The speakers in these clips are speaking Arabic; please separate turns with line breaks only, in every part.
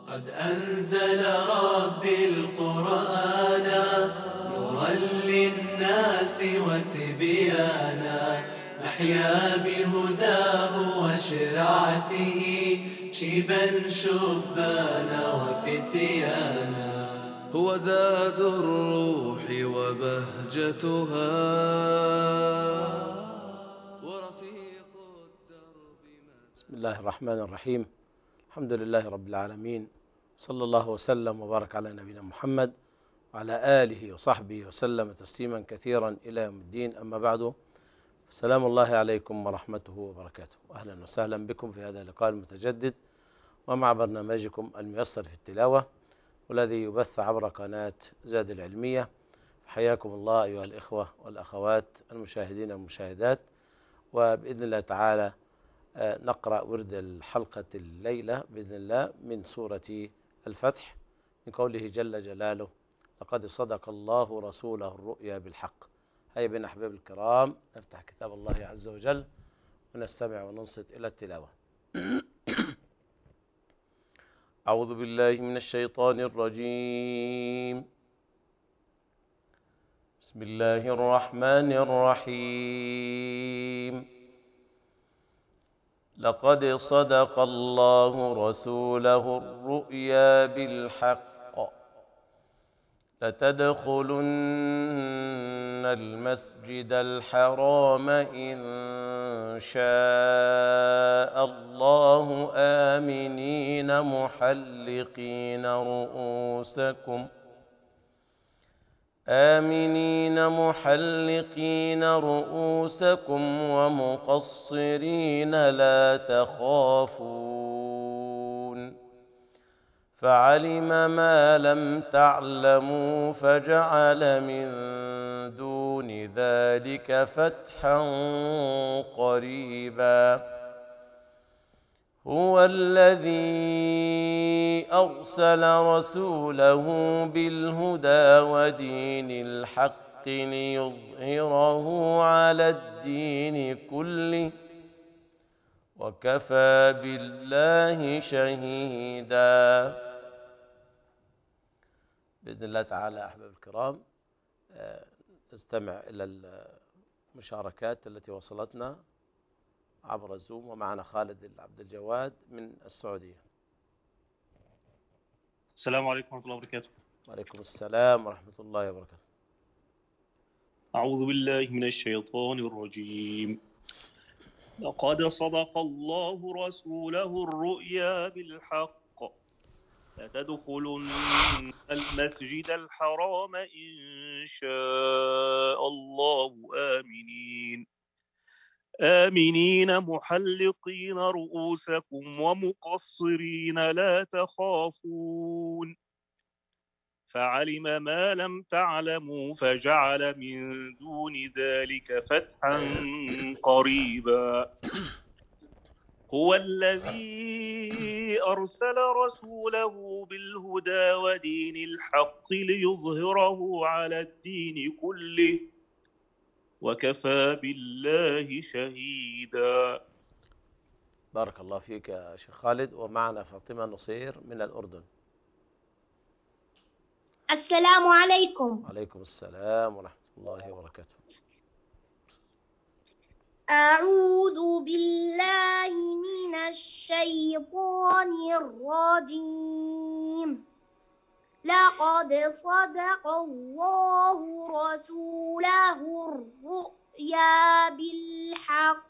قد أنزل ربي القرآن نورا للناس وتبيانا، نحيا بهداه وشرعته شيبا شبانا وفتيانا. هو زاد الروح وبهجتها ورفيق الدرب.
بسم الله الرحمن الرحيم. الحمد لله رب العالمين، صلى الله وسلم وبارك على نبينا محمد وعلى آله وصحبه وسلم تسليما كثيرا إلى يوم الدين. أما بعد، السلام الله عليكم ورحمته وبركاته، أهلا وسهلا بكم في هذا اللقاء المتجدد ومع برنامجكم الميسر في التلاوة، والذي يبث عبر قناة زاد العلمية. حياكم الله أيها الإخوة والأخوات المشاهدين والمشاهدات. وبإذن الله تعالى نقرأ ورد الحلقة الليلة بإذن الله من سورة الفتح، من قوله جل جلاله: لقد صدق الله رسوله الرؤيا بالحق. هيا بنا أحباب الكرام نفتح كتاب الله عز وجل ونستمع وننصت إلى التلاوة. أعوذ بالله من الشيطان الرجيم. بسم الله الرحمن الرحيم. لقد صدق الله رسوله الرؤيا بالحق لتدخلن المسجد الحرام إن شاء الله آمنين محلقين رؤوسكم ومقصرين لا تخافون، فعلم ما لم تعلموا فجعل من دون ذلك فتحا قريبا. هو الذي أرسل رسوله بالهدى ودين الحق ليظهره على الدين كله وكفى بالله شهيدا. بإذن الله تعالى أحباب الكرام نستمع إلى المشاركات التي وصلتنا عبر الزوم، ومعنا خالد عبد الجواد من السعودية.
السلام عليكم ورحمة الله وبركاته.
وعليكم السلام ورحمة الله وبركاته.
أعوذ بالله من الشيطان الرجيم. لقد صدق الله رسوله الرؤيا بالحق لتدخلن المسجد الحرام إن شاء الله آمنين محلقين رؤوسكم ومقصرين لا تخافون، فعلم ما لم تعلموا فجعل من دون ذلك فتحا قريبا. هو الذي أرسل رسوله بالهدى ودين الحق ليظهره على الدين كله وكفى بالله شهيدا.
بارك الله فيك يا شيخ خالد. ومعنا فاطمة نصير من الأردن.
السلام عليكم.
وعليكم السلام ورحمة الله وبركاته.
أعوذ بالله من الشيطان الرجيم. لقد صدق الله رسوله الرؤيا بالحق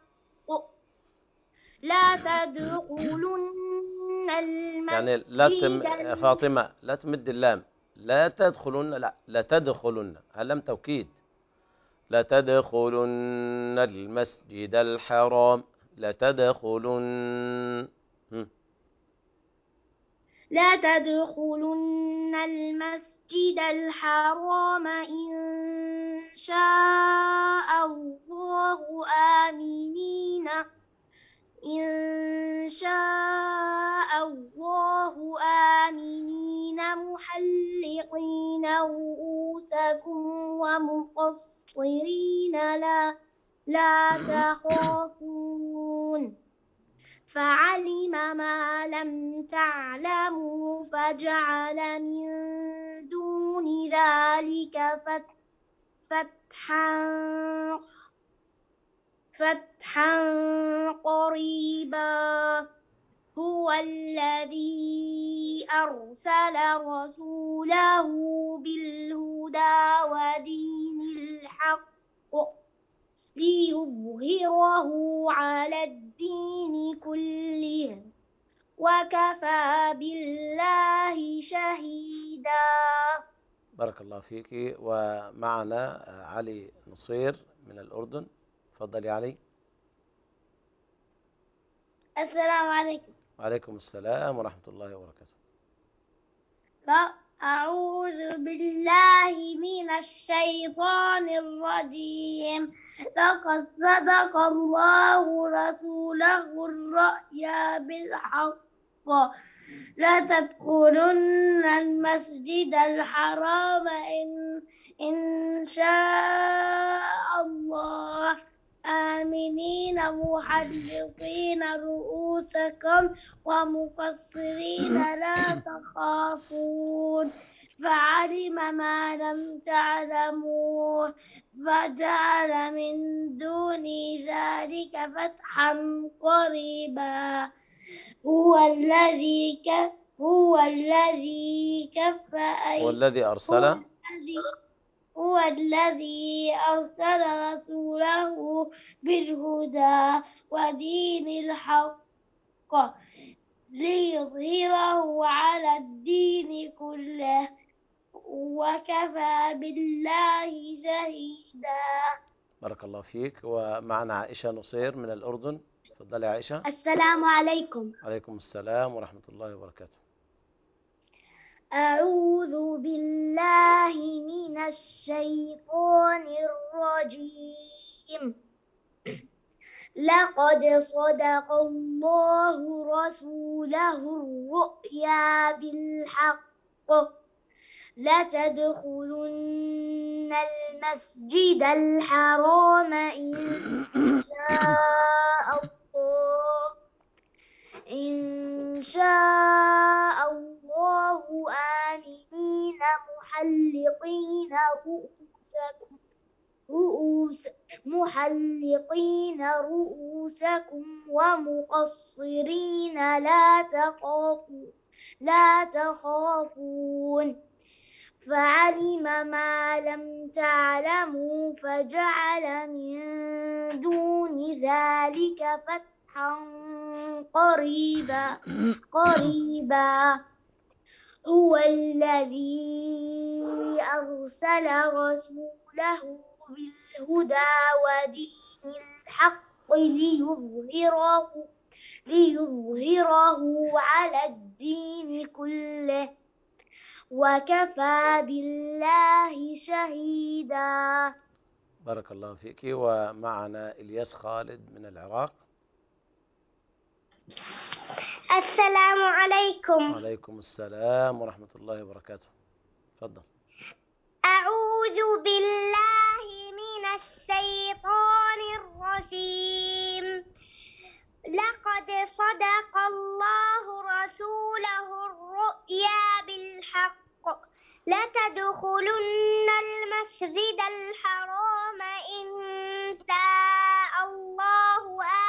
لا تدخلن المسجد
يعني فاطمة لا تمد اللام، لا تدخلن، لا تدخلن، اللام توكيد. لا تدخلن المسجد الحرام، لا تدخلن
لا تدخلن المسجد الحرام إن شاء الله آمنين محلقين رؤوسكم ومقصرين لا تخافون، فعلم ما لم تعلموا فجعل من دون ذلك فتحا قريبا هو الذي أرسل رسوله بالهدى ودين الحق ليظهره على الدين كله وكفى بالله شهيدا.
بارك الله فيك. ومعنا علي نصير من الأردن. تفضل يا علي.
السلام عليكم.
وعليكم السلام ورحمة الله وبركاته.
أعوذ بالله من الشيطان الرجيم. لقد صدق الله رسوله الرؤيا بالحق لتدخلن المسجد الحرام إن شاء الله آمنين محلقين رؤوسكم ومقصرين لا تخافون فعلم ما لم تعلموا فجعل من دون ذلك فتحا قريبا هو الذي أرسل رسوله بالهدى ودين الحق ليظهره على الدين كله وكفى بالله شهيدا.
بارك الله فيك. ومعنا عائشة نصير من الأردن. تفضلي يا عائشة.
السلام عليكم.
عليكم السلام ورحمة الله وبركاته.
أعوذ بالله من الشيطان الرجيم. لقد صدق الله رسوله الرؤيا بالحق لتدخلن المسجد الحرام إن شاء الله آمنين محلقين رؤوسكم ومقصرين لا تخافون فعلم ما لم تعلموا فجعل من دون ذلك فتحا قريبا هو الذي أرسل رسوله بالهدى ودين الحق ليظهره على الدين كله وكفى بالله شهيدا.
بارك الله فيك. ومعنا إلياس خالد من العراق.
السلام عليكم.
وعليكم السلام ورحمة الله وبركاته. تفضل.
أعوذ بالله من الشيطان الرجيم. لقد صدق الله رسوله الرؤيا بالحق لتدخلن المسجد الحرام إن شاء الله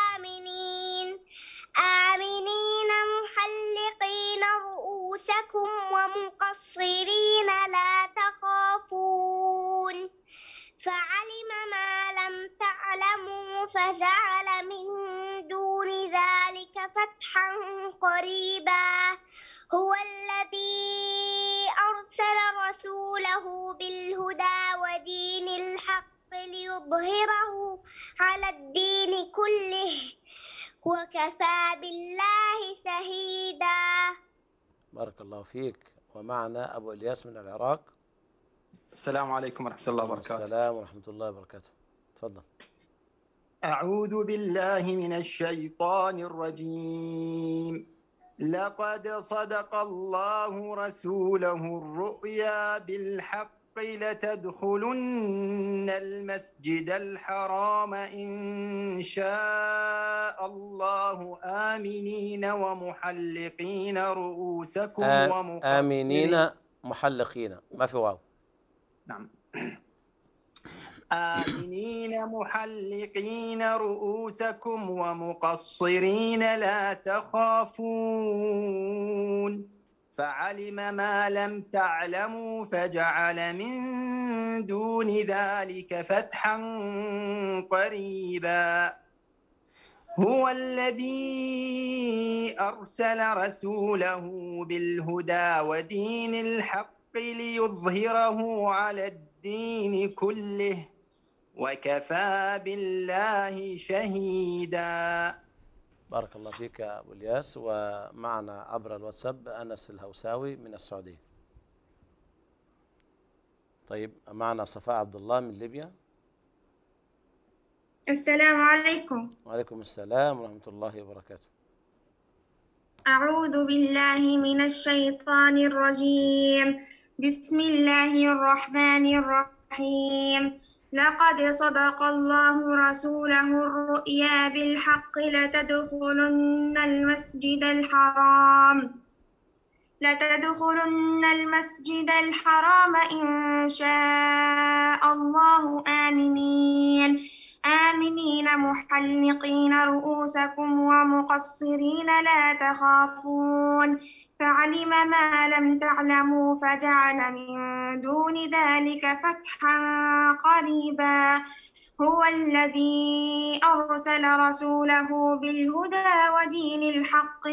آمنين محلقين رؤوسكم ومقصرين لا تخافون فعلم ما لم تعلموا فجعل من دون ذلك فتحا قريبا هو الذي أرسل رسوله بالهدى ودين الحق ليظهره على الدين كله وكفى بالله شهيدا.
بارك الله فيك. ومعنا أبو إلياس من العراق.
السلام عليكم ورحمة الله وبركاته.
السلام ورحمة الله وبركاته. تفضل.
أعوذ بالله من الشيطان الرجيم. لقد صدق الله رسوله الرؤيا بالحق لتدخلن المسجد الحرام إن شاء الله آمنين ومحلقين رؤوسكم
آمنين محلقين، ما في واو.
نعم. آمنين محلقين رؤوسكم ومقصرين لا تخافون فعلم ما لم تعلموا فجعل من دون ذلك فتحا قريبا هو الذي أرسل رسوله بالهدى ودين الحق ليظهره على الدين كله وكفى بالله شهيدا.
بارك الله فيك يا أبو الياس. ومعنا عبر الواتساب أنس الهوساوي من السعودية. طيب معنا صفاء عبد الله من ليبيا.
السلام عليكم.
وعليكم السلام ورحمة الله وبركاته.
أعوذ بالله من الشيطان الرجيم. بسم الله الرحمن الرحيم. لقد صدق الله رسوله الرؤيا بالحق لتدخلن المسجد الحرام إن شاء الله آمنين محلقين رؤوسكم ومقصرين لا تخافون فعلم ما لم تعلموا فجعل من دون ذلك فتحا قريبا هو الذي أرسل رسوله بالهدى ودين الحق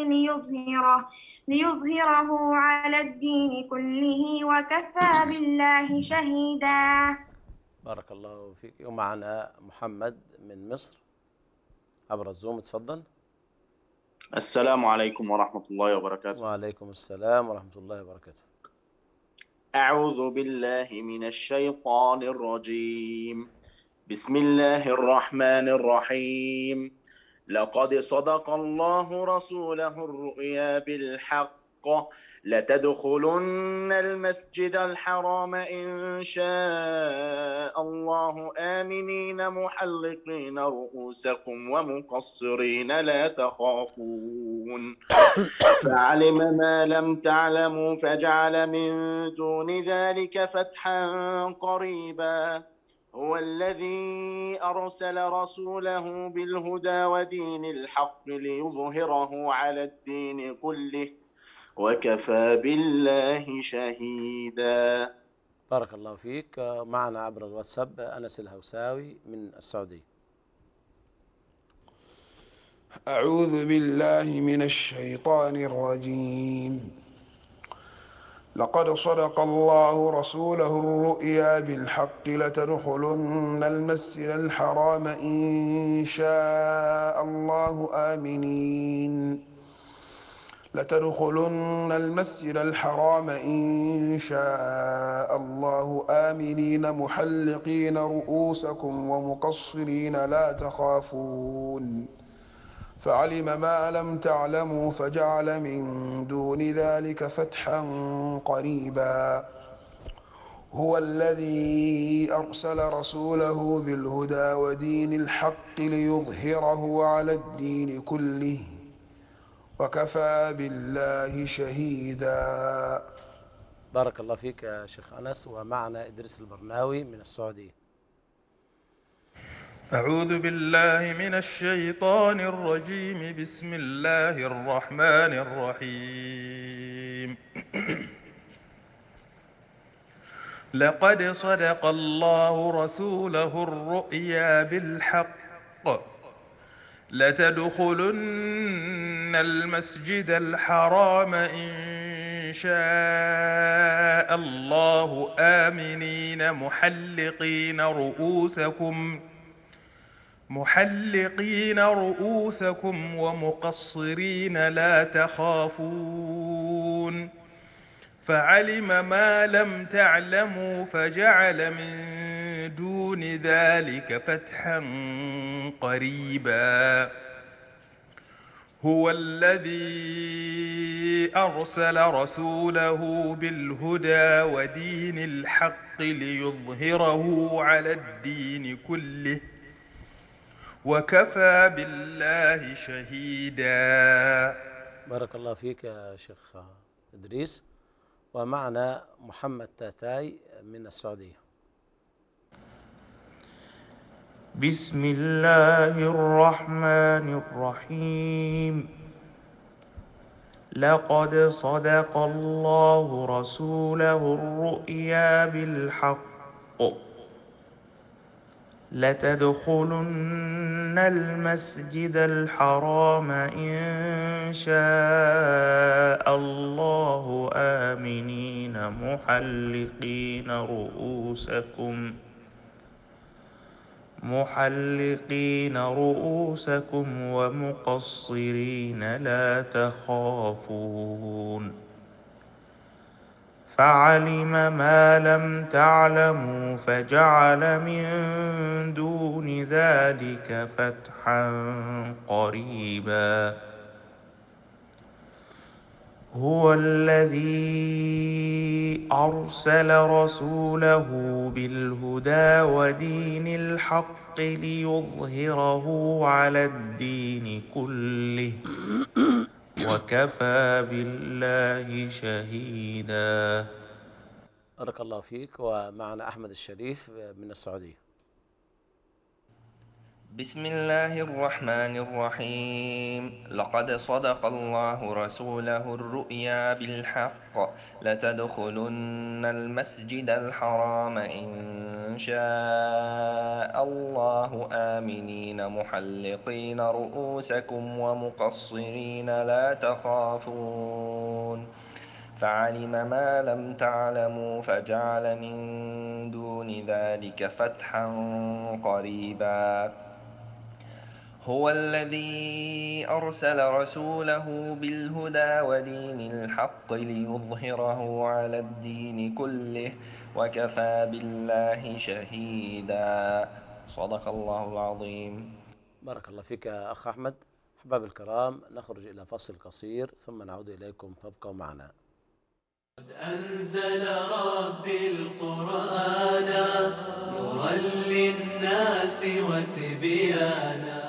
ليظهره على الدين كله وكفى بالله شهيدا.
بارك الله فيك. ومعنا محمد من مصر عبر الزوم. تفضل.
السلام عليكم ورحمة الله وبركاته.
وعليكم السلام ورحمة الله وبركاته.
أعوذ بالله من الشيطان الرجيم. بسم الله الرحمن الرحيم. لقد صدق الله رسوله الرؤيا بالحق لتدخلن المسجد الحرام إن شاء الله آمنين محلقين رؤوسكم ومقصرين لا تخافون فعلم ما لم تعلموا فجعل من دون ذلك فتحا قريبا هو الذي أرسل رسوله بالهدى ودين الحق ليظهره على الدين كله وكفى بالله شهيدا.
بارك الله فيك. معنا عبر الواتساب أنس الهوساوي من السعودية.
أعوذ بالله من الشيطان الرجيم. لقد صدق الله رسوله الرؤيا بالحق لتدخلن المسجد الحرام إن شاء الله آمنين لتدخلن المسجد الحرام إن شاء الله آمنين محلقين رؤوسكم ومقصرين لا تخافون فعلم ما لم تعلموا فجعل من دون ذلك فتحا قريبا هو الذي أرسل رسوله بالهدى ودين الحق ليظهره على الدين كله وكفى بالله شهيدا.
بارك الله فيك يا شيخ أنس. ومعنا إدريس البرناوي من السعودية.
أعوذ بالله من الشيطان الرجيم. بسم الله الرحمن الرحيم. لقد صدق الله رسوله الرؤيا بالحق لتدخلن المسجد الحرام إن شاء الله آمنين محلقين رؤوسكم ومقصرين لا تخافون فعلم ما لم تعلموا فجعل من دون ذلك فتحا قريبا هو الذي أرسل رسوله بالهدى ودين الحق ليظهره على الدين كله وكفى بالله شهيدا.
بارك الله فيك يا شيخ إدريس. ومعنا محمد تاتاي من السعودية.
بسم الله الرحمن الرحيم. لقد صدق الله رسوله الرؤيا بالحق لتدخلن المسجد الحرام إن شاء الله آمنين محلقين رؤوسكم ومقصرين لا تخافون فعلم ما لم تعلموا فجعل من دون ذلك فتحا قريبا. هو الذي أرسل رسوله بالهدى ودين الحق ليظهره على الدين كله وكفى بالله شهيدا.
بارك الله فيك. ومعنا أحمد الشريف من السعودية.
بسم الله الرحمن الرحيم. لقد صدق الله رسوله الرؤيا بالحق لتدخلن المسجد الحرام إن شاء الله آمنين محلقين رؤوسكم ومقصرين لا تخافون فعلم ما لم تعلموا فجعل من دون ذلك فتحا قريبا. هو الذي أرسل رسوله بالهدى ودين الحق ليظهره على الدين كله وكفى بالله شهيدا. صدق الله العظيم.
بارك الله فيك يا أخ أحمد. أحباب الكرام، نخرج إلى فصل قصير ثم نعود إليكم، فابقوا معنا.
قد أنزل ربي القرآن نورا للناس وتبيانا.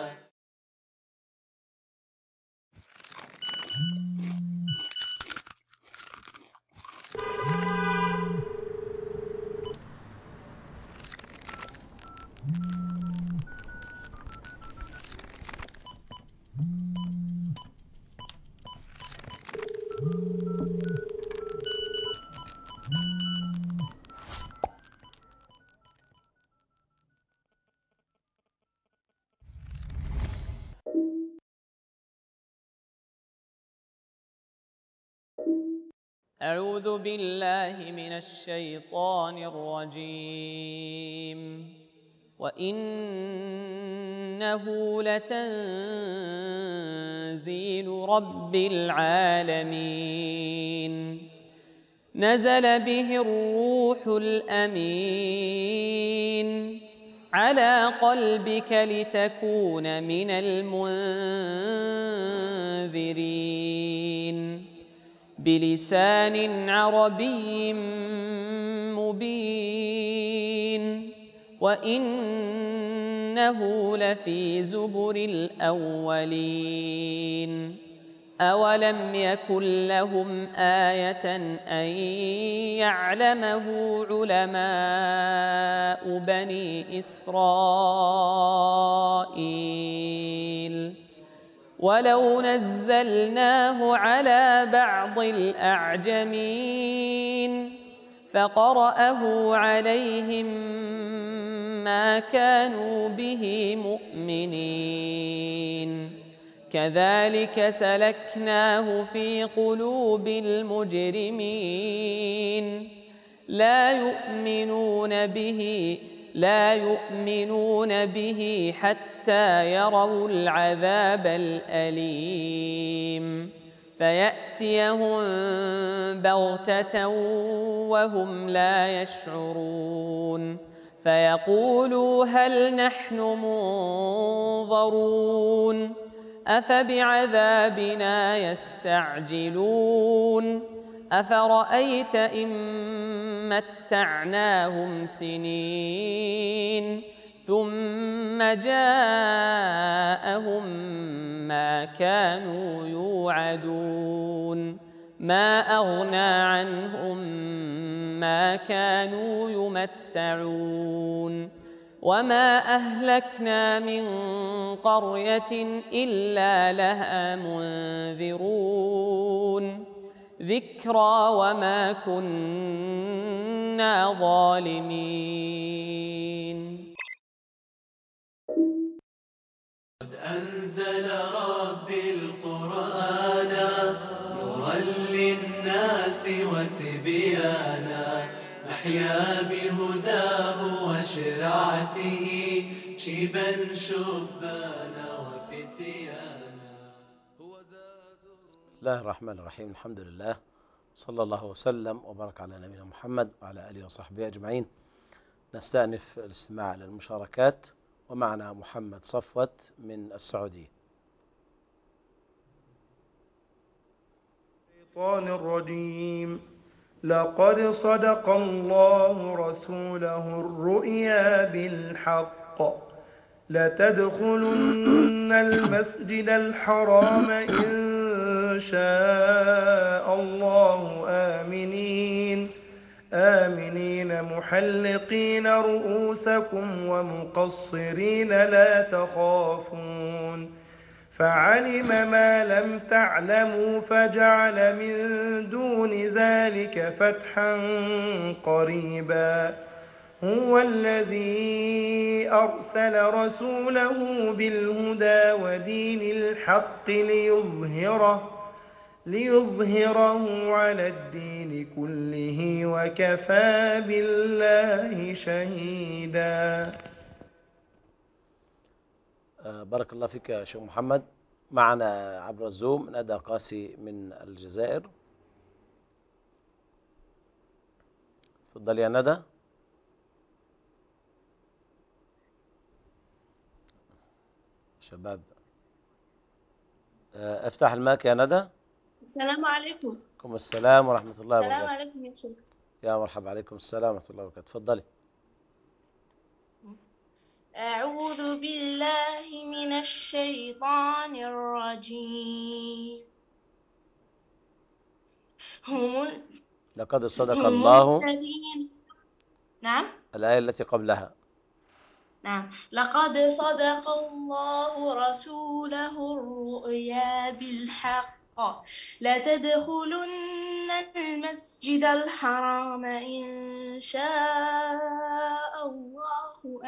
أعوذ بالله من الشيطان الرجيم. وإنه لتنزيل رب العالمين نزل به الروح الأمين على قلبك لتكون من المنذرين بلسان عربي مبين وإنه لفي زبر الأولين. أولم يكن لهم آية أن يعلمه علماء بني إسرائيل ولو نزلناه على بعض الأعجمين فقرأه عليهم ما كانوا به مؤمنين كذلك سلكناه في قلوب المجرمين لا يؤمنون به حتى يروا العذاب الأليم فيأتيهم بغتة وهم لا يشعرون فيقولوا هل نحن منظرون أفبعذابنا يستعجلون أفرأيت إن متعناهم سنين ثم جاءهم ما كانوا يوعدون ما أغنى عنهم ما كانوا يمتعون وما أهلكنا من قرية إلا لها منذرون ذكرى وما كنا ظالمين.
قد أنزل ربي القرآن نورا للناس وتبيانا نحيا بهداه وشرعته شيبا شبانا وفتيانا.
بسم الله الرحمن الرحيم. الحمد لله صلى الله وسلم وبارك على نبينا محمد وعلى آله وصحبه أجمعين. نستأنف الاستماع للمشاركات ومعنا محمد صفوت من السعودية.
الشيطان الرجيم. لقد صدق الله رسوله الرؤيا بالحق لتدخلن المسجد الحرام إن شاء الله آمنين محلقين رؤوسكم ومقصرين لا تخافون فعلم ما لم تعلموا فجعل من دون ذلك فتحا قريبا هو الذي أرسل رسوله بالهدى ودين الحق ليظهره على الدين كله وكفى بالله شهيدا.
بارك الله فيك يا شيخ محمد. معنا عبر الزوم ندى قاسي من الجزائر. تفضل يا ندى. شباب افتح المايك يا ندى.
السلام عليكم.
وعليكم السلام ورحمة الله وبركاته.
السلام عليكم يا شيخ.
يا مرحبا. عليكم السلام ورحمة الله وبركاته. تفضلي.
أعوذ بالله من الشيطان الرجيم.
لقد صدق الله.
نعم.
الآية التي قبلها.
نعم. لقد صدق الله رسوله الرؤيا بالحق لتدخلن المسجد الحرام إن شاء الله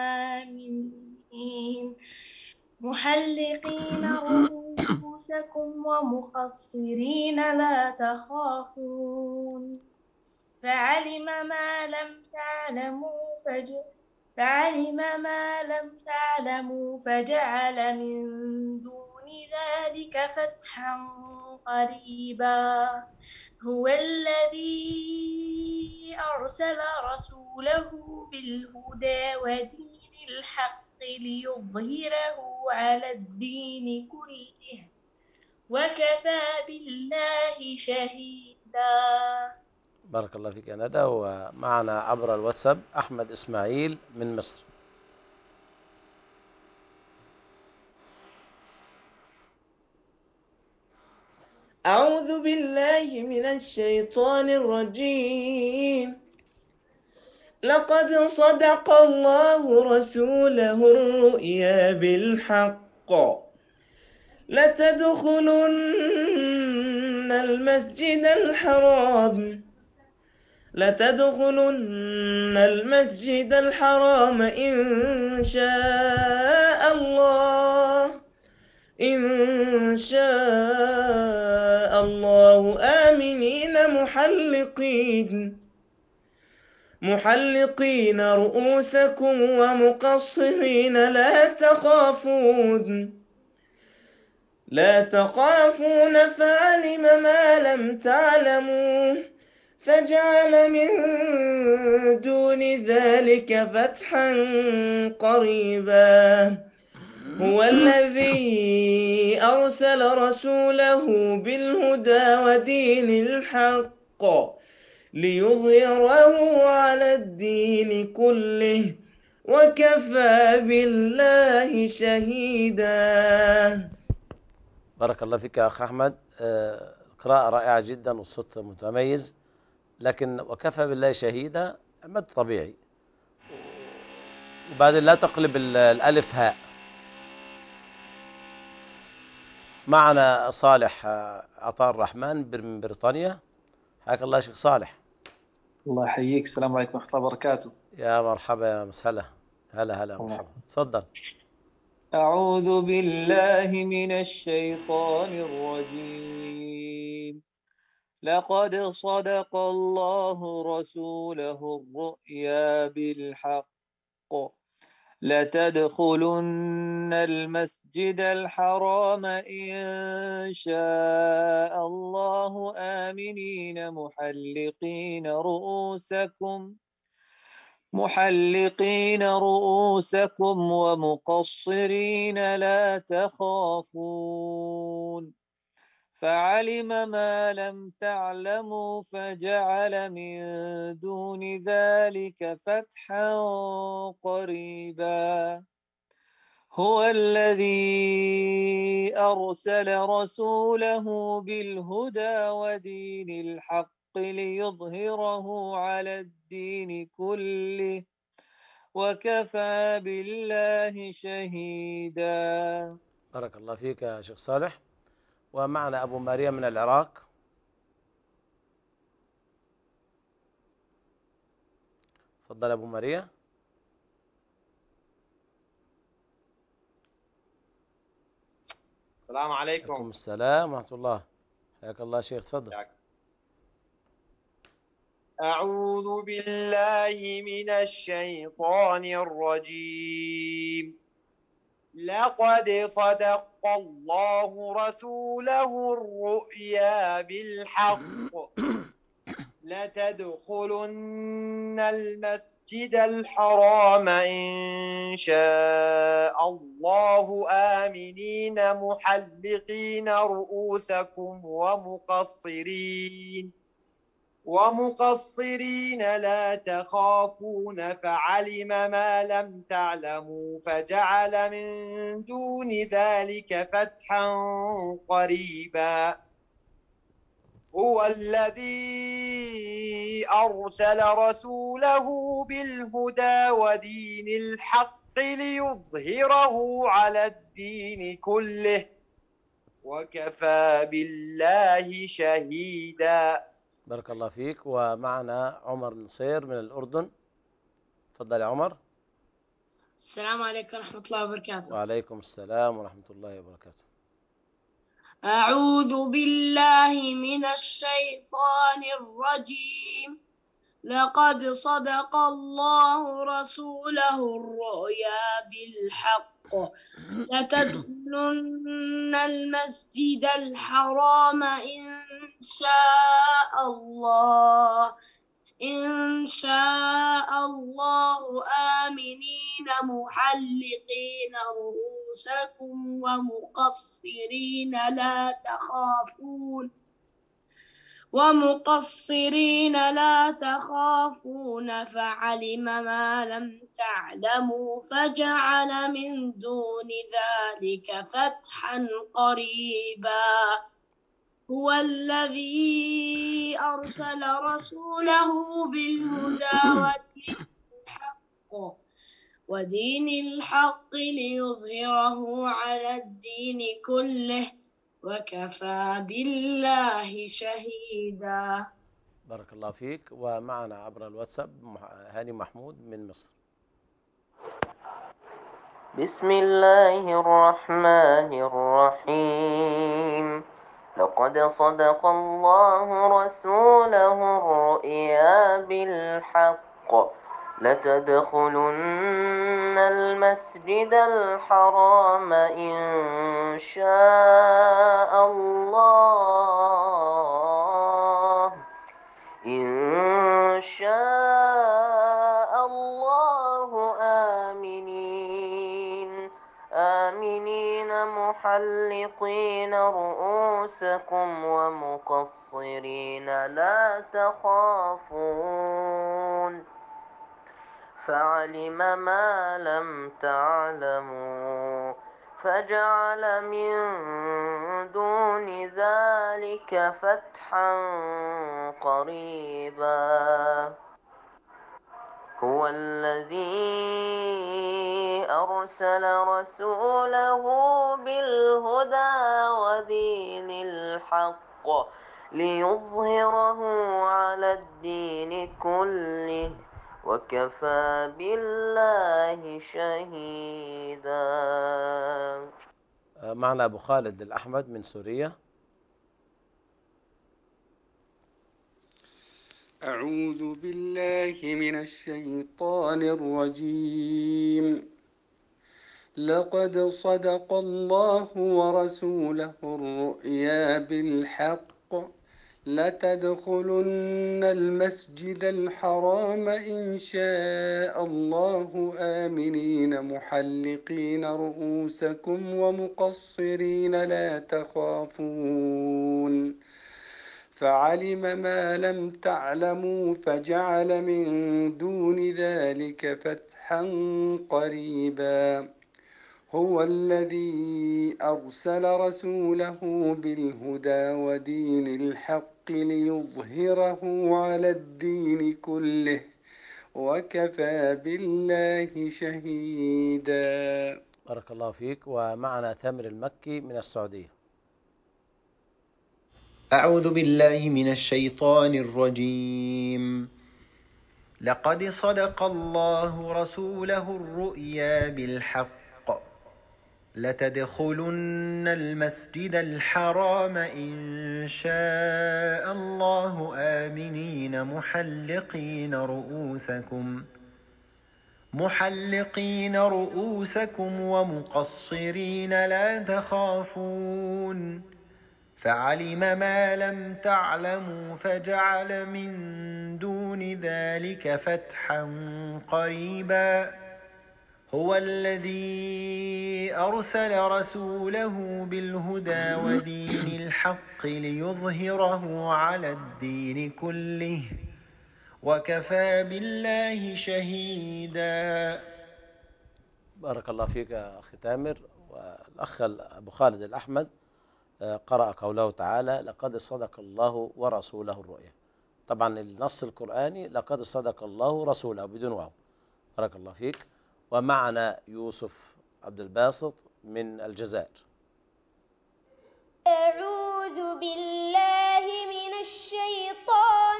آمنين محلقين رؤوسكم ومقصرين لا تخافون فعلم ما لم تعلموا فجعل من دون ذلك فتحا قريبا هو الذي أرسل رسوله بالهدى ودين الحق ليظهره على الدين كله وكفى بالله شهيدا.
بارك الله فيك يا ندى. ومعنا عبر الواتساب أحمد إسماعيل من مصر.
أعوذ بالله من الشيطان الرجيم. لقد صدق الله رسوله الرؤيا بالحق لتدخلن المسجد الحرام إن شاء الله آمنين محلقين رؤوسكم ومقصرين لا تخافون فعلم ما لم تعلموا فجعل من دون ذلك فتحا قريبا هو الذي أرسل رسوله بالهدى ودين الحق ليظهره على الدين كله وكفى بالله شهيدا.
بارك الله فيك يا أخ أحمد. قراءة رائعة جدا والصوت متميز، لكن وكفى بالله شهيدا مد طبيعي، وبعدين لا تقلب الألف هاء. معنا صالح عطاء الرحمن من بريطانيا. حياك الله يا شيخ صالح.
الله يحييك. السلام عليكم ورحمة الله وبركاته.
يا مرحبا يا مسهلا. هلا مرحبا. تفضل.
أعوذ بالله من الشيطان الرجيم. لقد صدق الله رسوله الرؤيا بالحق لتدخلن المسجد الحرام إن شاء الله آمنين محلقين رؤوسكم ومقصرين لا تخافون فعلم ما لم تعلموا فجعل من دون ذلك فتحا قريبا. هو الذي أرسل رسوله بالهدى ودين الحق ليظهره على الدين كله وكفى بالله شهيدا.
بارك الله فيك يا شيخ صالح. ومعنا أبو ماريا من العراق. تفضل أبو ماريا.
السلام عليكم.
وعليكم السلام ورحمة الله. حياك الله شيخ. تفضل.
أعوذ بالله من الشيطان الرجيم. لقد صدق الله رسوله الرؤيا بالحق لتدخلن المسجد الحرام إن شاء الله آمنين محلقين رؤوسكم ومقصرين لا تخافون فعلم ما لم تعلموا فجعل من دون ذلك فتحا قريبا. هو الذي أرسل رسوله بالهدى ودين الحق ليظهره على الدين كله وكفى بالله شهيدا.
بارك الله فيك. ومعنا عمر نصير من الأردن. تفضل يا عمر.
السلام عليكم ورحمة الله وبركاته.
وعليكم السلام ورحمة الله وبركاته.
أعوذ بالله من الشيطان الرجيم. لقد صدق الله رسوله الرؤيا بالحق لتدخلن المسجد الحرام إن شاء الله آمنين محلقين رؤوسكم ومقصرين لا تخافون فعلم ما لم تعلموا فجعل من دون ذلك فتحا قريبا. هو الذي أرسل رسوله بالهدى ودين الحق ليظهره على الدين كله وكفى بالله شهيدا.
بارك الله فيك. ومعنا عبر الواتساب هاني محمود من مصر.
بسم الله الرحمن الرحيم. لقد صدق الله رسوله الرؤيا بالحق لتدخلن المسجد الحرام إن شاء الله آمنين محلقين رؤوسكم ومقصرين لا تخافون فعلم ما لم تعلموا فجعل من دون ذلك فتحا قريبا هو الذي أرسل رسوله بالهدى ودين الحق ليظهره على الدين كله وكفى بالله شهيدا.
معنا أبو خالد الأحمد من سوريا.
أعوذ بالله من الشيطان الرجيم. لقد صدق الله ورسوله الرؤيا بالحق لتدخلن المسجد الحرام إن شاء الله آمنين محلقين رؤوسكم ومقصرين لا تخافون فعلم ما لم تعلموا فجعل من دون ذلك فتحا قريبا هو الذي أرسل رسوله بالهدى ودين الحق ليظهره على الدين كله وكفى بالله شهيدا.
بارك الله فيك. ومعنا تامر المكي من السعودية.
أعوذ بالله من الشيطان الرجيم. لقد صدق الله رسوله الرؤيا بالحق لتدخلن المسجد الحرام إن شاء الله آمنين محلقين رؤوسكم ومقصرين لا تخافون فعلم ما لم تعلموا فجعل من دون ذلك فتحا قريبا هو الذي أرسل رسوله بالهدى ودين الحق ليظهره على الدين كله وكفى بالله شهيدا.
بارك الله فيك أخي تامر. والأخ أبو خالد الأحمد قرأ قوله تعالى لقد صدق الله ورسوله الرؤيا. طبعا النص القرآني لقد صدق الله رسوله بدون واو. بارك الله فيك. ومعنا يوسف عبد الباسط من الجزائر.
أعوذ بالله من الشيطان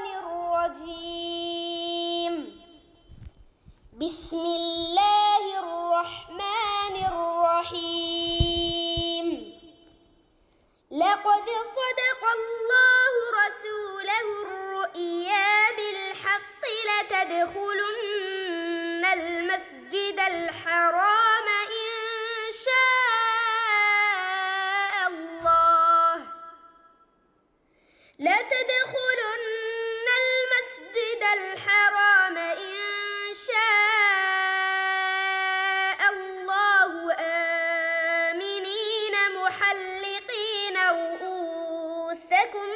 الرجيم. بسم الله الرحمن الرحيم. لقد صدق الله رسوله الرؤيا بالحق لتدخلن المسجد الحرام إن شاء الله لتدخلن المسجد الحرام إن شاء الله آمنين محلقين رؤوسكم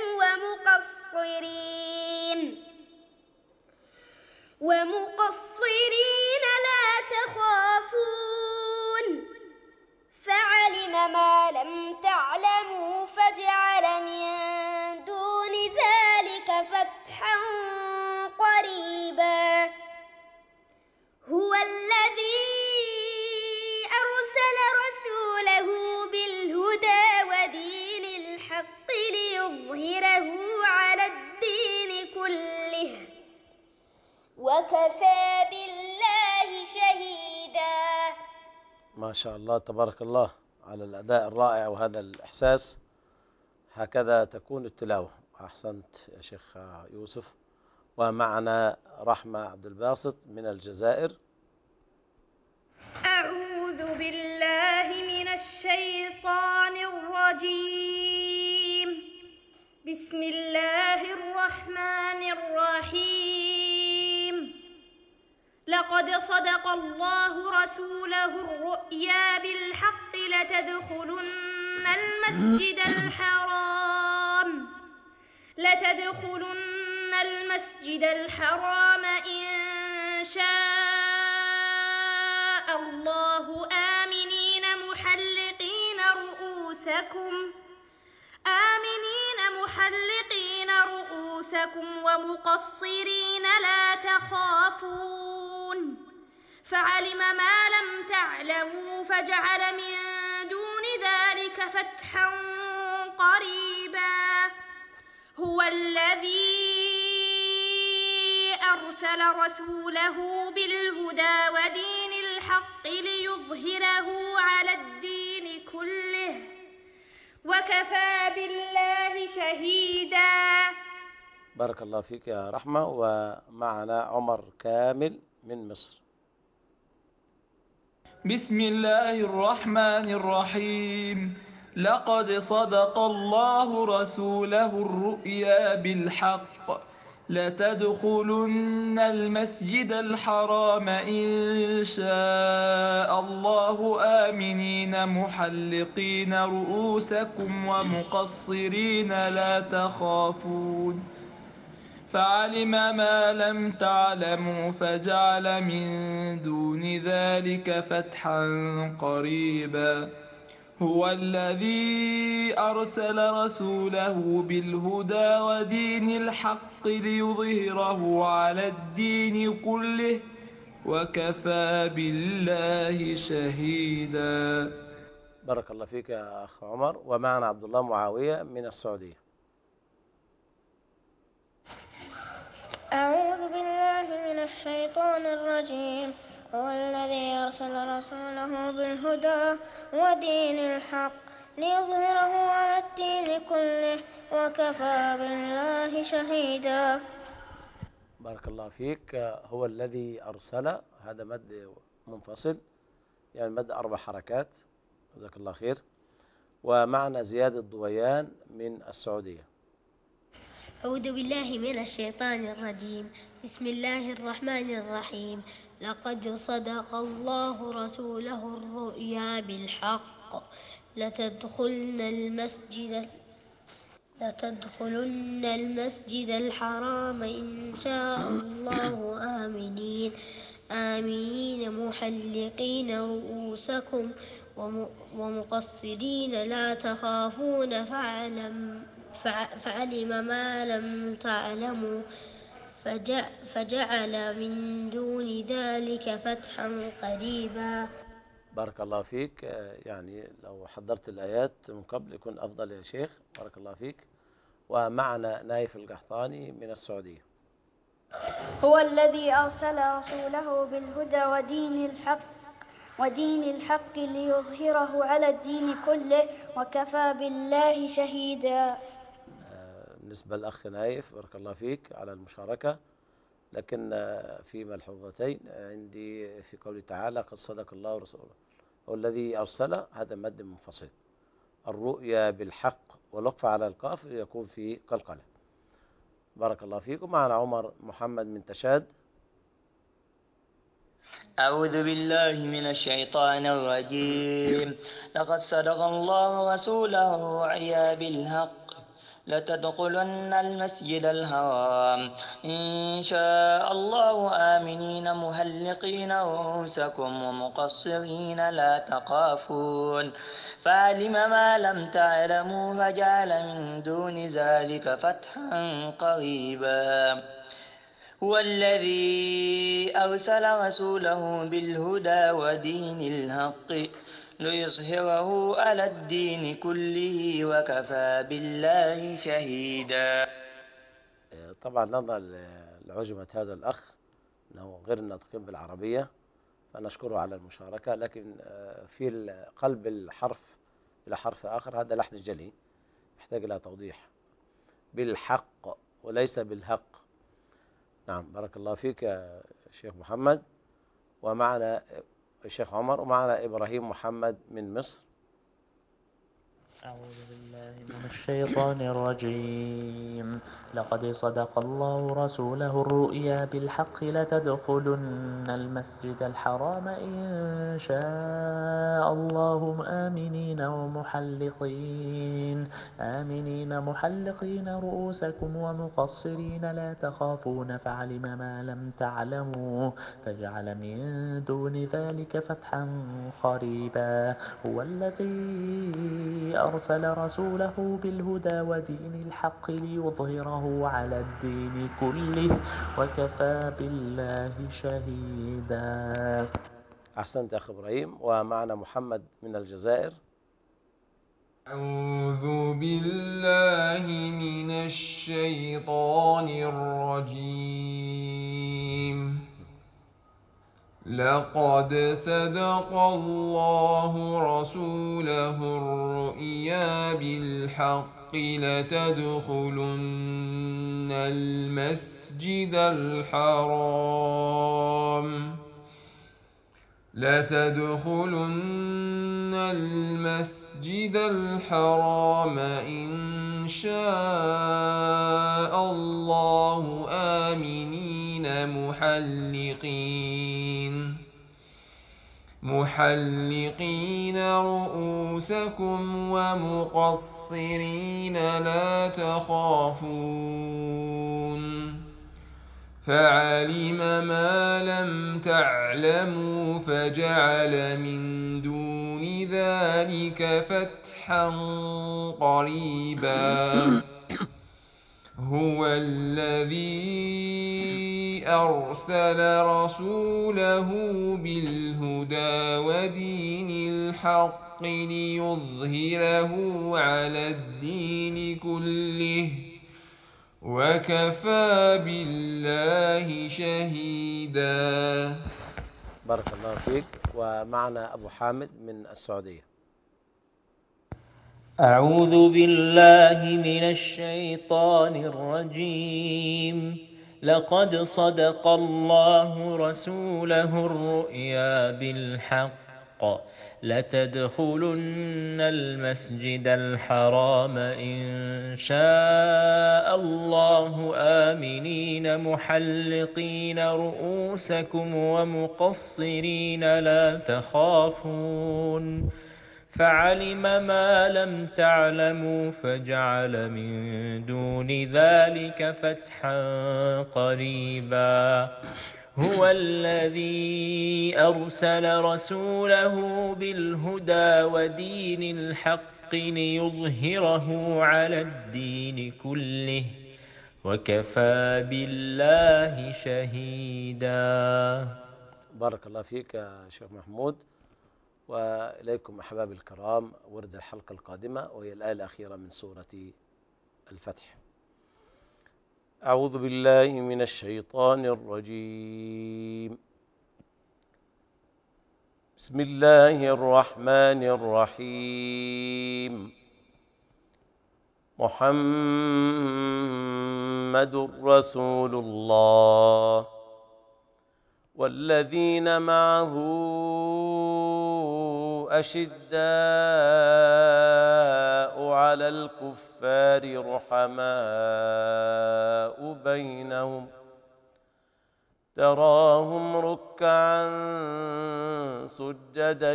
ومقصرين لا تخافون فعلم ما لم تعلموا فجعل من دون ذلك فتحا قريبا هو الذي أرسل رسوله بالهدى ودين الحق ليظهره على الدين كله وكفى بالله شهيدا.
ما شاء الله تبارك الله على الأداء الرائع وهذا الإحساس. هكذا تكون التلاوة. أحسنت يا شيخ يوسف. ومعنا رحمة عبد الباسط من الجزائر.
أعوذ بالله من الشيطان الرجيم. بسم الله الرحمن الرحيم. لقد صدق الله رسوله الرؤيا بالحق لتدخلن المسجد الحرام إن شاء الله آمنين محلقين رؤوسكم ومقصرين لا تخافون فعلم ما لم تعلموا فجعل من دون ذلك فتحا قريبا هو الذي أرسل رسوله بالهدى ودين الحق ليظهره على الدين كله وكفى بالله شهيدا.
بارك الله فيك يا رحمة. ومعنا عمر كامل من مصر.
بسم الله الرحمن الرحيم. لقد صدق الله رسوله الرؤيا بالحق لتدخلن المسجد الحرام إن شاء الله آمنين محلقين رؤوسكم ومقصرين لا تخافون فعلم ما لم تعلموا فجعل من دون ذلك فتحا قريبا هو الذي أرسل رسوله بالهدى ودين الحق ليظهره على الدين كله وكفى بالله شهيدا.
بارك الله فيك يا أخ عمر. ومعنا عبد الله معاوية من السعودية.
أعوذ بالله من الشيطان الرجيم. هو الذي أرسل رسوله بالهدى ودين الحق ليظهره على الدين كله وكفى بالله شهيدا.
بارك الله فيك. هو الذي أرسل، هذا مد منفصل يعني مد 4 حركات. جزاك الله خير. ومعنا زياد الضويان من السعودية.
أعوذ بالله من الشيطان الرجيم. بسم الله الرحمن الرحيم. لقد صدق الله رسوله الرؤيا بالحق لتدخلن المسجد الحرام إن شاء الله آمنين محلقين رؤوسكم ومقصرين لا تخافون فعلم ما لم تعلموا فجعل من دون ذلك فتحا قريبا.
بارك الله فيك. يعني لو حضرت الآيات من قبل يكون أفضل يا شيخ. بارك الله فيك. ومعنا نايف القحطاني من السعودية.
هو الذي أرسل رسوله بالهدى ودين الحق ليظهره على الدين كله وكفى بالله شهيدا.
بالنسبة للأخ نايف بارك الله فيك على المشاركة. لكن في ملحوظتين عندي في قوله تعالى قد صدق الله رسوله. هو الذي أرسل، هذا مد منفصل. الرؤيا بالحق والوقف على القاف يكون في قلقلة. بارك الله فيكم. معنا عمر محمد من تشاد.
أعوذ بالله من الشيطان الرجيم. لقد صدق الله رسوله الرؤيا بالحق لتدخلن المسجد الحرام إن شاء الله آمنين محلقين رؤوسكم ومقصرين لا تخافون فعلم ما لم تعلموا فجعل من دون ذلك فتحا قريبا هو الذي أرسل رسوله بالهدى ودين الحق ليظهره على الدين كله وكفى بالله شهيدا.
طبعا نظرا لعجمة هذا الأخ أنه غير الناطقين بالعربية فنشكره على المشاركة، لكن في قلب الحرف إلى حرف آخر هذا لحن جلي يحتاج إلى توضيح. بالحق وليس بالحق. نعم بارك الله فيك يا شيخ محمد. ومعنا الشيخ عمر. ومعنا إبراهيم محمد من مصر.
أعوذ بالله من الشيطان الرجيم. لقد صدق الله رسوله الرؤيا بالحق لتدخلن المسجد الحرام إن شاء الله آمنين محلقين رؤوسكم ومقصرين لا تخافون فعلم ما لم تعلموا فجعل من دون ذلك فتحا قريبا. هو الذي أرسل رسوله بالهدى ودين الحق ليظهره على الدين كله وكفى بالله شهيدا.
أحسنت يا أخي إبراهيم. ومعنا محمد من الجزائر.
أعوذ بالله من الشيطان الرجيم. لقد صدق الله رسوله الرؤيا بالحق لتدخلن المسجد الحرام إن شاء الله آمنين محلقين رؤوسكم ومقصرين لا تخافون فعلم ما لم تعلموا فجعل من دون ذلك فتحا قريبا. هو الذي أرسل رسوله بالهدى ودين الحق ليظهره على الدين كله وكفى بالله شهيدا.
بارك الله فيك. ومعنا أبو حامد من السعودية.
أعوذ بالله من الشيطان الرجيم. لقد صدق الله رسوله الرؤيا بالحق لتدخلن المسجد الحرام إن شاء الله آمنين محلقين رؤوسكم ومقصرين لا تخافون فعلم ما لم تعلموا فجعل من دون ذلك فتحا قريبا. هو الذي أرسل رسوله بالهدى ودين الحق ليظهره على الدين كله وكفى بالله شهيدا.
بارك الله فيك يا شيخ محمود. وإليكم أحباب الكرام ورد الحلقة القادمة وهي الآية الأخيرة من سورة الفتح. أعوذ بالله من الشيطان الرجيم. بسم الله الرحمن الرحيم. محمد رسول الله والذين معه أشداء على الكفار رحماء بينهم تراهم ركعا سجدا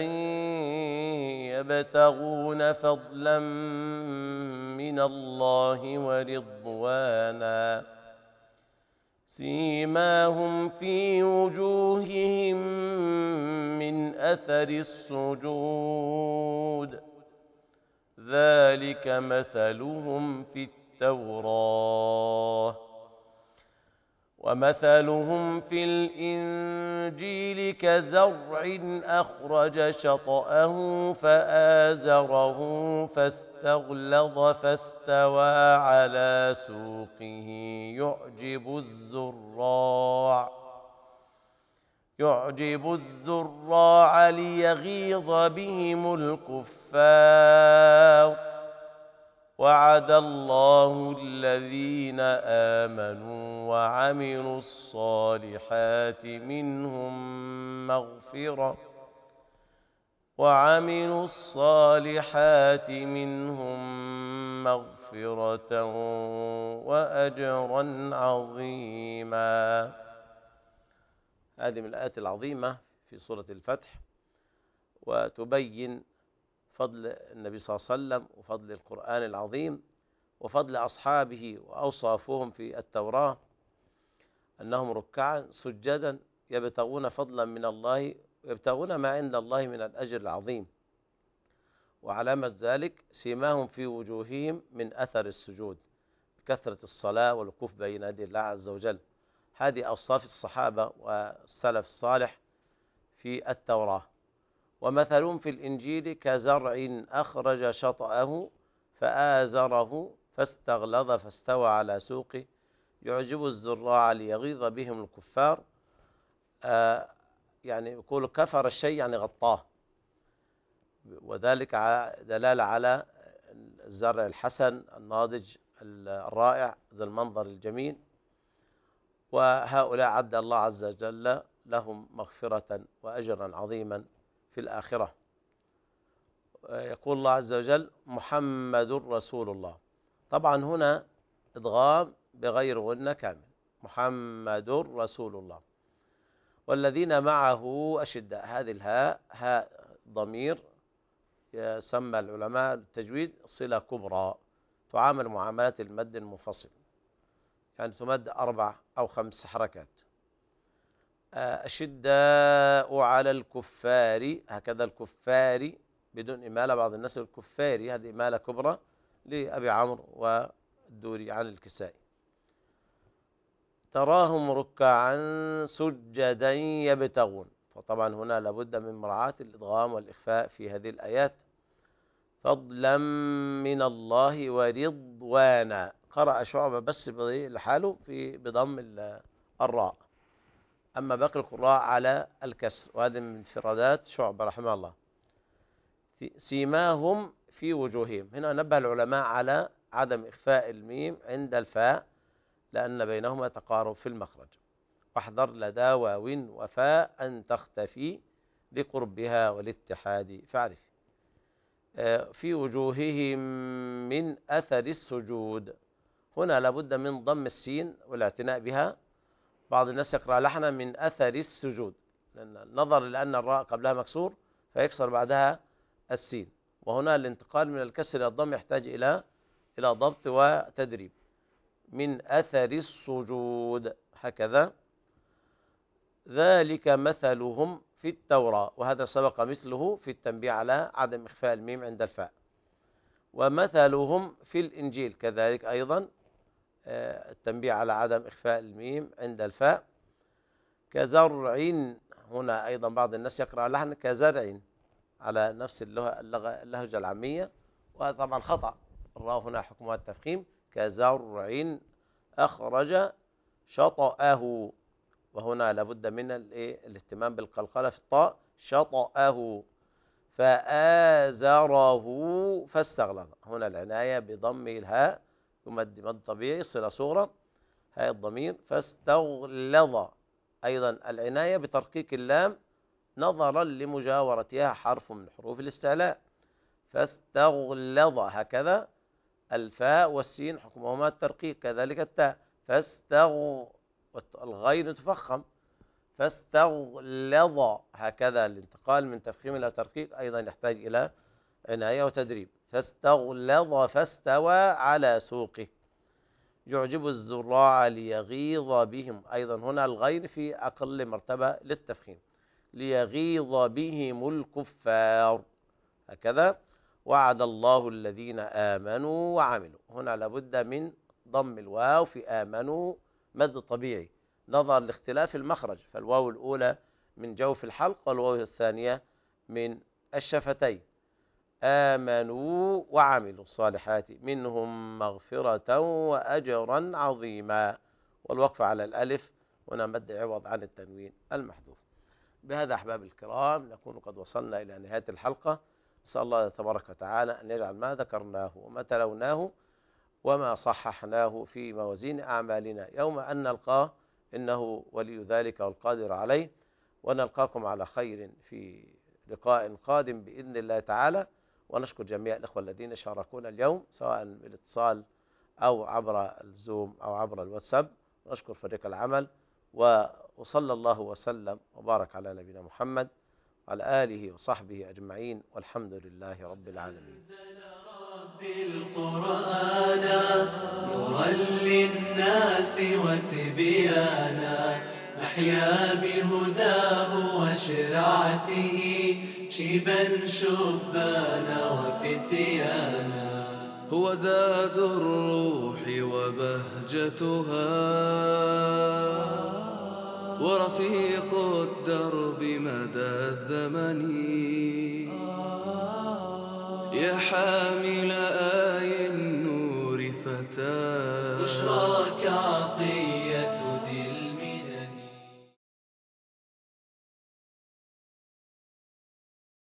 يبتغون فضلا من الله ورضوانا سيماهم في وجوههم من أثر السجود ذلك مثلهم في التوراة ومثلهم في الإنجيل كزرع أخرج شطأه فآزره فاستغلظ فاستوى على سوقه يعجب الزراع ليغيظ بهم الكفار وعد الله الذين آمنوا وعملوا الصالحات منهم وعملوا الصالحات منهم مغفرة وأجرا عظيما. هذه من الآيات العظيمة في سورة الفتح، وتبين فضل النبي صلى الله عليه وسلم وفضل القرآن العظيم وفضل أصحابه وأوصافهم في التوراة، أنهم ركعا سجدا يبتغون فضلا من الله ويبتغون ما عند الله من الأجر العظيم. وعلامة ذلك سيماهم في وجوههم من أثر السجود، كثرة الصلاة والوقوف بين يدي الله عز وجل. هذه أوصاف الصحابة والسلف الصالح في التوراة. ومثلهم في الإنجيل كزرع أخرج شطأه فآزره فاستغلظ فاستوى على سوقه يعجب الزراع ليغيظ بهم الكفار. يعني يقول كفر الشيء يعني غطاه، وذلك دلالة على الزرع الحسن الناضج الرائع ذا المنظر الجميل. وهؤلاء عد الله عز وجل لهم مغفرة وأجرا عظيما في الآخرة. يقول الله عز وجل محمد رسول الله. طبعا هنا إدغام بغير غنة كامل، محمد رسول الله. والذين معه أشداء، هذه الهاء هاء ضمير يسمى العلماء التجويد صلة كبرى، تعامل معاملة المد المنفصل، يعني تمد 4 أو 5 حركات. أشداء على الكفار، هكذا الكفار بدون إمالة، بعض الناس الكفاري، هذه إمالة كبرى لأبي عمرو والدوري عن الكسائي. تراهم ركعا سجدا يبتغون، فطبعا هنا لابد من مراعاة الإدغام والإخفاء في هذه الآيات. فضلا من الله ورضوانا، قرأ شعبة بس لحاله بضم الراء، أما باقي القراء على الكسر، وهذه من انفرادات شعبة رحمه الله. سيماهم في وجوههم، هنا نبه العلماء على عدم إخفاء الميم عند الفاء لأن بينهما تقارب في المخرج. واحذر لدى واو وفاء أن تختفي لقربها والاتحاد فاعرف. في وجوههم من أثر السجود، هنا لابد من ضم السين والاعتناء بها. بعض الناس يقرأ لحنا من أثر السجود، لأن نظر لأن الراء قبلها مكسور فيكسر بعدها السين، وهنا الانتقال من الكسر إلى الضم يحتاج إلى ضبط وتدريب. من أثر السجود هكذا. ذلك مثلهم في التوراة، وهذا سبق مثله في التنبيه على عدم إخفاء الميم عند الفاء. ومثلهم في الإنجيل كذلك أيضا التنبيه على عدم إخفاء الميم عند الفاء. كزرع، هنا أيضا بعض الناس يقرأ لحن كزرع على نفس اللهجة العامية، وهذا طبعا خطأ، الراء هنا حكمها التفخيم. كزرع أخرج شطأه، وهنا لابد من الاهتمام بالقلقلة في الطاء. شطأه فآزره فاستغلظ، هنا العناية بضم الهاء يمد مد طبيعي صلة صغرى هاء الضمير. فاستغلظ أيضا العناية بترقيق اللام نظرا لمجاورتها حرف من حروف الاستعلاء. فاستغلظ هكذا. الفاء والسين حكمهما الترقيق، كذلك التاء. الغين تفخم. فاستغلظ هكذا، الانتقال من تفخيم إلى ترقيق أيضا يحتاج إلى عناية وتدريب. فاستغلظ فاستوى على سوقه يعجب الزراع ليغيظ بهم، أيضا هنا الغين في أقل مرتبة للتفخيم. ليغيظ بهم الكفار هكذا. وعد الله الذين آمنوا وعملوا، هنا لابد من ضم الواو في آمنوا مد طبيعي نظرا لاختلاف المخرج، فالواو الأولى من جوف الحلق والواو الثانية من الشفتين. آمنوا وعملوا الصالحات منهم مغفرة وأجرا عظيما، والوقف على الألف هنا مد عوض عن التنوين المحذوف. بهذا أحباب الكرام نكون قد وصلنا إلى نهاية الحلقة. نسأل الله تبارك وتعالى أن يجعل ما ذكرناه وما تلوناه وما صححناه في موازين أعمالنا يوم أن نلقاه، إنه ولي ذلك والقادر عليه. ونلقاكم على خير في لقاء قادم بإذن الله تعالى. ونشكر جميع الإخوة الذين شاركونا اليوم سواء بالاتصال أو عبر الزوم أو عبر الواتساب. ونشكر فريق العمل، وصلى الله وسلم وبارك على نبينا محمد وعلى آله وصحبه أجمعين، والحمد لله رب العالمين.
بالقرآن نورا للناس وتبيانا، نحيا بهداه وشرعته شيبا شبانا وفتيانا.
هو زاد الروح وبهجتها ورفيق الدرب مدى الزمن، يا حامل آي النور فتاة
بشراك عظيم